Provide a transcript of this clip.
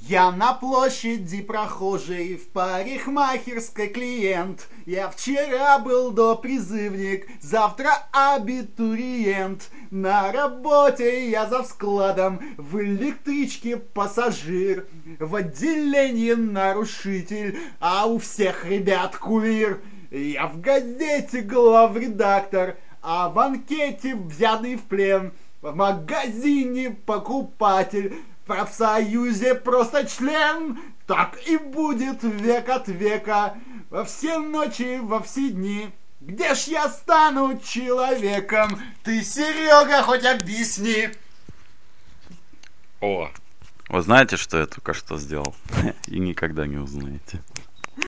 Я на площади прохожий, в парикмахерской клиент. Я вчера был допризывник, завтра абитуриент. На работе я за складом, в электричке пассажир. В отделении нарушитель, а у всех ребят кумир. Я в газете главредактор, а в анкете взятый в плен. В магазине покупатель, в профсоюзе просто член. Так и будет век от века, во все ночи, во все дни. Где ж я стану человеком? Ты, Серега, хоть объясни. О, вы знаете, что я только что сделал? И никогда не узнаете.